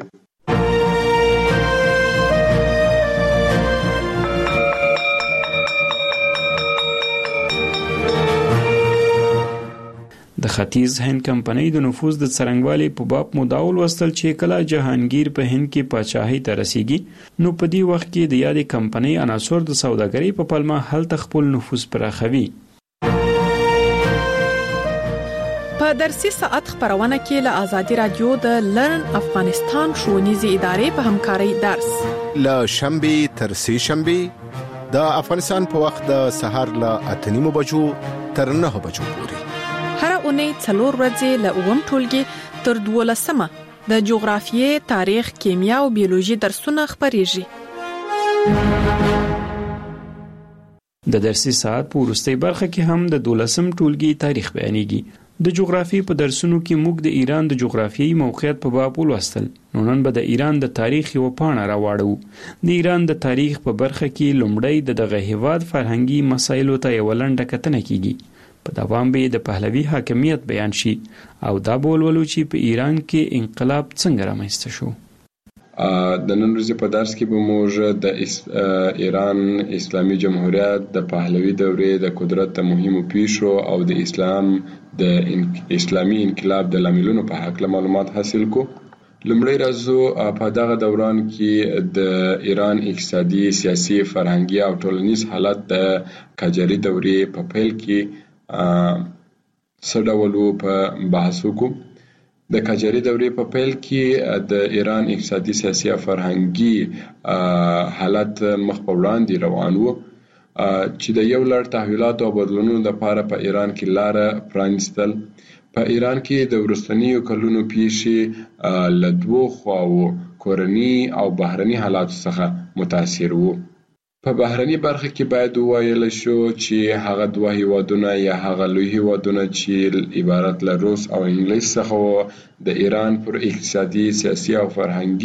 د ختیځ هند کمپنۍ د نفوذ د څرنګوالي په باب مداول وستل چې کله جهانگیر په هند کې پاچاهي ته رسیږي، نو په دې وخت کې د یادې کمپنۍ عناصر د سوداګرۍ په پلمه هلته خپل نفوذ پراخوي. په درسي ساعت خبرونه کې له آزادي رادیو د لرن افغانستان ښوونیزې ادارې په همکارۍ درس له شنبه تر سه شنبه د افغانستان په وخت د سحر له 8:30 بجو تر 9 بجو پورې هر اونۍ 4 ورځې له 9 ټولګي تر 12 د جغرافیې، تاریخ، کیمیا او بیولوژي درسونه خبريږي. د درسي ساعت په وروستۍ برخه کې هم د 12 ټولګي تاریخ بیانېږي. د جغرافیې په درسونو کې موږ د ایران د جغرافیایي موقعیت په باب ولوستل. نو نن به د ایران د تاریخ یو پاڼه راواړو. د ایران د تاریخ په برخه کې لومړی دغه هیواد فرهنګي مسایلو ته یو لنډه کتنه کیږي. په دوام به د پهلوي حاکمیت بیان شي او دا بولولو چې په ایران کې انقلاب څنګه رامنځته شو. د نن ورځې په درس کې به موږ د ایران اسلامي جمهوریت د پهلوي دورې د قدرت د مهمو پیښو او د اسلامي انقلاب د لاملونو په هکله معلومات حاصل کو. لومړی راځو په دغه دوران کې د ایران اقتصادي، سیاسي، فرهنګي او ټولنیز حالت د قاجاري دورې په پیل کې څه ډول په بحث وکړو. د قاجاري دورې په پیل کې د ایران اقتصادي، سیاسي او فرهنګي حالت مخ په وړاندې روان و چې د یو لړ تحولاتو او بدلونونو لپاره په ایران کې لاره پرانیستل. په ایران کې د وروستنیو کلونو پیښې له دوو خواوو کورني او بهرني حالاتو څخه متاثر وو. په بهرني برخه کې باید وویل شو چې هغه دوه هیوادونه یا هغه لوی هیوادونه چې عبارت له روس او انګلیس څخه وو د ایران پر اقتصادي، سیاسي او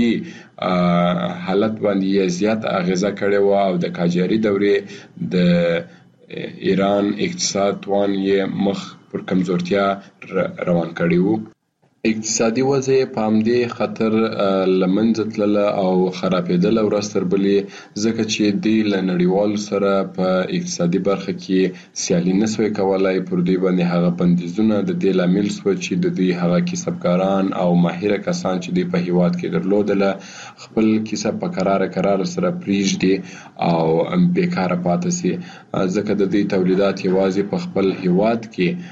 فرهنګي حالت باندې زیات اغیزه کړې وه او د قاجاري دورې د ایران اقتصاد توان یې مخ پر کمزورتیا روان کړی وو. اقتصادي وضع په همدې خطر له منځه تلله او خرابېدله ورځ تر بلې، ځکه چې دوی له نړیوالو سره په اقتصادي برخه کې سیالي نه سوی کولی. پر دوی باندې هغه بندیزونه د دې لامل سوه چې د دوی هغه کسبکاران او ماهره کسان چې دوی په هیواد کې درلودله خپل کسب په قراره سره پرېږدي او بیکاره پاتې سي، ځکه د دوی تولیدات یوازې په خپل هیواد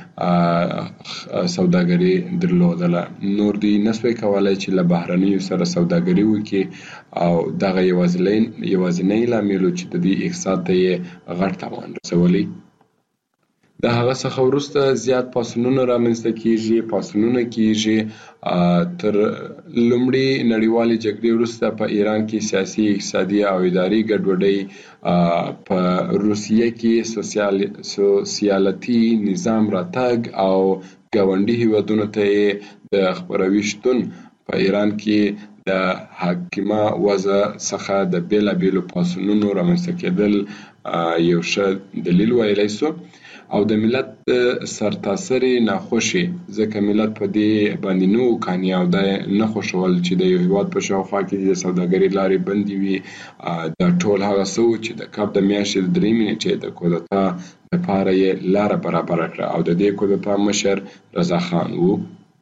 کې سوداګري درلودله. نور دوی نسوی کولای چې له بهرنیو سره سوداګري وکړي او دغه یوازینی لامل چې د دې اقتصاد ته یې غټ تاوان رسولی. د هغه څخه وروسته زیات پاڅونونه رامنځته کیږي. تر لومړۍ نړیوالې جګړې وروسته په ایران کې سیاسي، اقتصادي او اداري ګډوډۍ، په روسیه کې سوسیالتي نظام راتګ او ګاونډي هیوادونو ته د خپروي شتون په ایران کې د حاکمه وضع څخه د بیلابیلو پاڅونونو رامنځته کېدل یو ښه دلیل ویلی سو او د ملت سرتاسري ناخوشي، ځکه ملت په دې باندې نو کاني او د نه خوشول چې د یو هیواد په شاوخوا کې د سوداګري لارې بندې وي. دا ټول هغه څه و چې د کب د میاشتې د 3 نیټې د کودتا لپاره یې لاره برابره کړه او د دې کودتا مشر رضا خان و.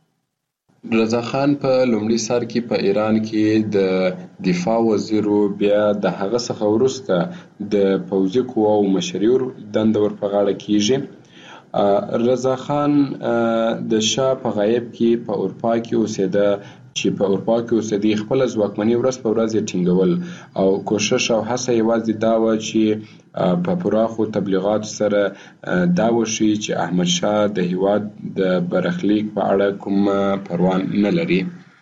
رضا خان په لومړي سر کې په ایران کې د دفاع وزیر و، بیا د هغه څخه وروسته د پوځي قواو مشري دنده ور په غاړه کیږي. رضا خان د شاه په غایب کې په اروپا کې اوسېده، چې په اروپا کې اوسېدی خپل ځواکمني ورځ په ورځ یې ټینګول او کوشش او هڅه یوازې دا و چې په پراخو تبلیغاتو سره دا وشي چې احمد شاه د هیواد د برخلیک په اړه کوم پروا نه لري.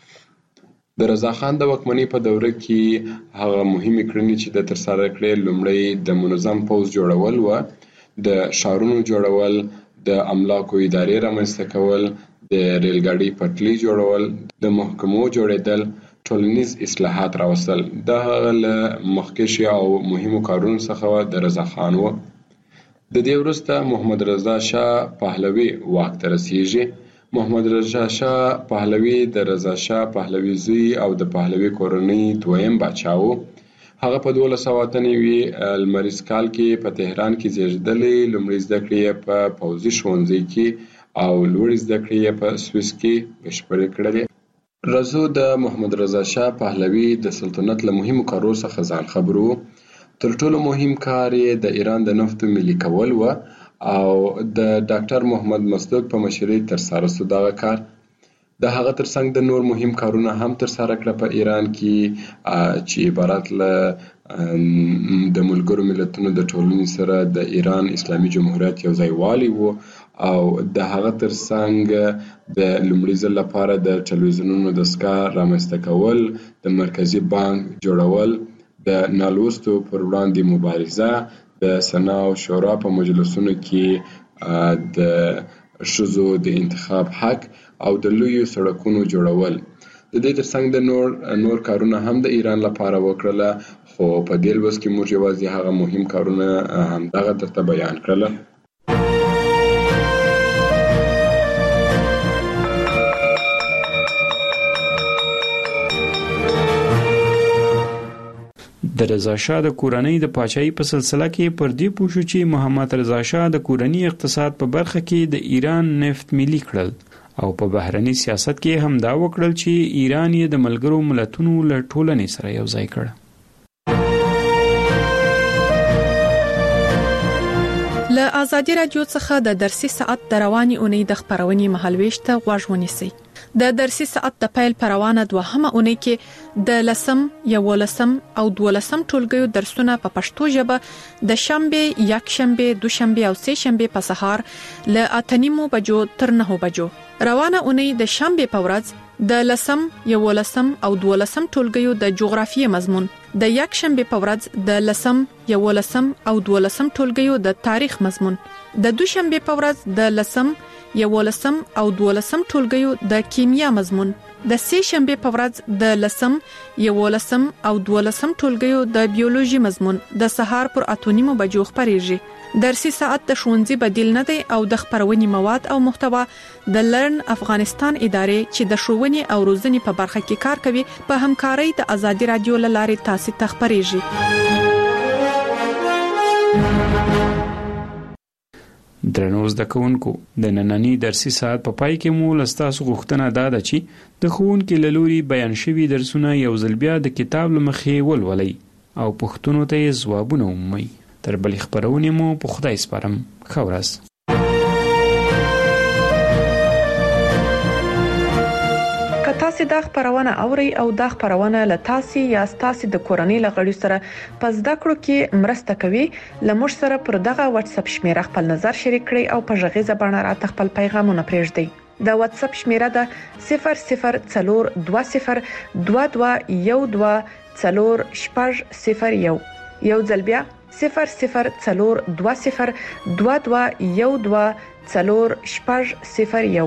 د رضا خان د واکمنۍ په دوره کې هغه مهمې کړنې چې د ترسره کړې، لومړی د منظم پوځ جوړول و، د ښارونو جوړول، د املاکو ادارې رامنځته کول، د ریلګاډي پټلۍ جوړول، د محکمو جوړېدل، ټولنیز اصلاحات راوستل. دا هغه له مخکښو او مهمو کارونو څخه د رضا خان و. د دې وروسته محمد رضا شاه پهلوي واک ته رسیږي. محمد رضا شاه پهلوي د رضا شاه پهلوي زوی او د پهلوي کورنۍ دویم باچا و. هغه په 1298 لمریز کال کې په تهران کې زیږېدلی. لومړۍ زده کړې یې په پوځي ښوونځي کې او لوړې زده کړې یې په سویس کې بشپړې کړلې. رضا د محمد رضا شاه پهلوي د سلطنت له مهمو کارونو څخه ځان خبر و. تر ټولو مهم کار یې د ایران د نفتو ملي کول و او د ډاکټر محمد مصدق په مشرۍ ترسره سو دغه کار. د هغه ترڅنګ د نور مهم کارونه هم ترسره کړه په ایران کې، چې عبارت له د ملګرو ملتونو د ټولنې سره د ایران اسلامي جمهوریت یو ځای والی و او د هغه ترڅنګ د لومړي ځل لپاره د ټلویزیونونو دستګاه رامنځته کول، د مرکزي بانک جوړول، د نالوستو پر وړاندې مبارزه، د سنا او شورا په مجلسونو کې د ښځو د انتخاب حق او د لویو سړکونو جوړول. د دې ترڅنګ د نور کارونه هم د ایران لپاره وکړله، خو په دې لوست کې موږ یوازې هغه مهم کارونه همدغه درته بیان کړله. د رضا شاه د کورنۍ د پاچاهۍ په سلسله کې پر دې پوه شو چې محمد رضا شاه د کورنۍ اقتصاد په برخه کې د ایران نفت ملي کړل او په بهرني سیاست کې هم دا وکړل چې ایران یې د ملګرو ملتونو له ټولنې سره یو ځای کړ. له آزادي رادیو څخه د درسي ساعت د رواني اونۍ د خبرونې مهالويش ته غوږ ونیسئ. د درسي ساعت د پیل پروانه دوهمه اونۍ کې د 10 11 او 12 ټولګیو درسونه په پښتو ژبه د شنبه، یکشنبه، دوشنبه او سه شنبه په سهار له 8:30 بجو تر 9 بجو. روانه اونۍ د شنبه په ورځ د 10 11 او 12 ټولګیو د جغرافیې مضمون، د یکشنبه په ورځ د 10 11 او 12 ټولګیو د تاریخ مضمون، د دوشنبه په ورځ د 10 11 او 12 ټولګیو د کیمیا مضمون، د سه شنبه په ورځ د 10 11 او 12 ټولګیو د بیولوژي مضمون د سهار پر 8:30 بجو خبريږي. درسي ساعت د ښوونځي بدیل نه دی او د خبرونې مواد او محتوا د لرن افغانستان ادارې چې د ښوونې او روزنې په برخه کې کار کوي په همکارۍ د آزادي رادیو لارې تاسو ته خبريږي. درنو زده کوونکو، د نننی درسي ساعت په پای کې مو لستاسو غوښتنه دا ده چې د ښوونکي له لوري بیان شوي درسونه یو ځل بیا د کتاب له مخې ولولئ او پوښتنو ته یې ځوابونه ومومئ. تر بلې خبرونې مو په خدای سپارم. ښه ورځ. که تاسو دا خبرونه اورئ او دا خبرونه له تاسو یا تاسو د کورنۍ لغړي سره په زده کړو کې مرسته کوي، لمر سره پر دغه واتس اپ شمیره خپل نظر شریک کړئ او په ژغیزه باندې راته خپل پیغامونه پرېږدئ. د واتس اپ شمیره ده 00202212 4 یو ځل بیا 00202212 4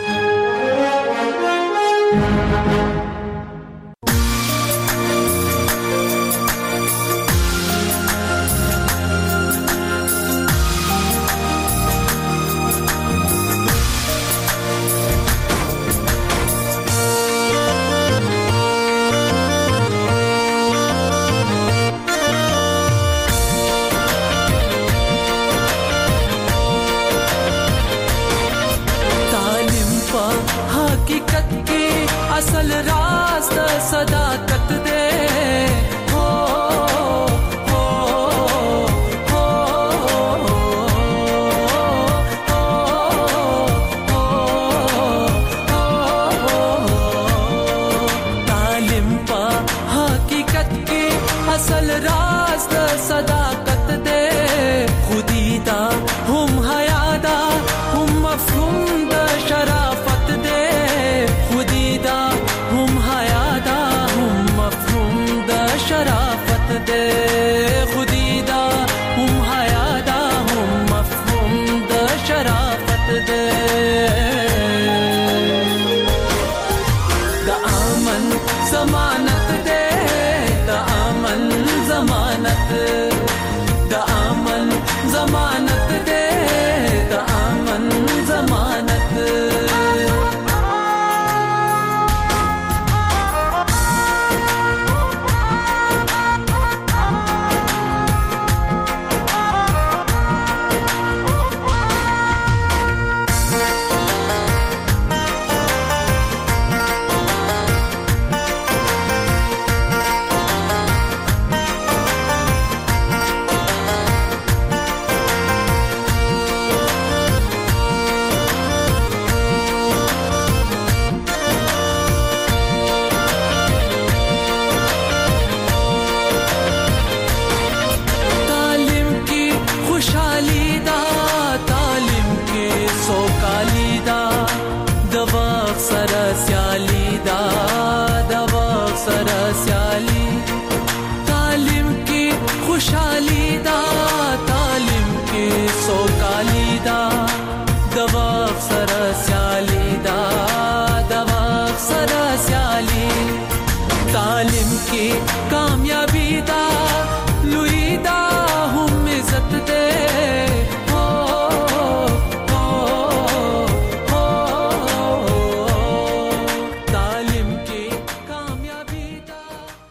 असल राज सदाकत दे हो हो हो तालिम पा हकीकत की असल राज सदाकत दे खुदीदा हम हयादा हम मफहूम द शराफत दे खुदीदा हम हयादा हम मफहूम द शराफत दे खुदीदा हम हयादा हम मफहूम द शराफत दे द अमन जमानत दे द अमन जमानत द अमन जमानत दे द अमन जमानत وخت سره سیالي دا د وخت سره سیالي تعلیم کې کامیابی دا لوی دا